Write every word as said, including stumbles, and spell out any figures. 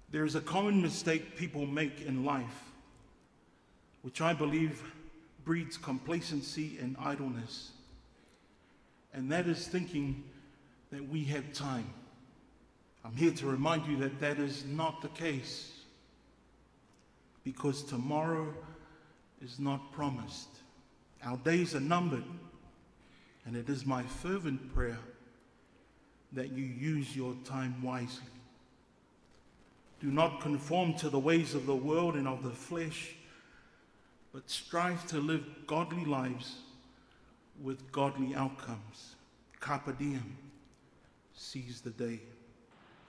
There is a common mistake people make in life, which I believe breeds complacency and idleness, and that is thinking that we have time. I'm here to remind you that that is not the case, because tomorrow is not promised. Our days are numbered, and it is my fervent prayer that you use your time wisely. Do not conform to the ways of the world and of the flesh, but strive to live godly lives with godly outcomes. Carpe diem. Seize the day.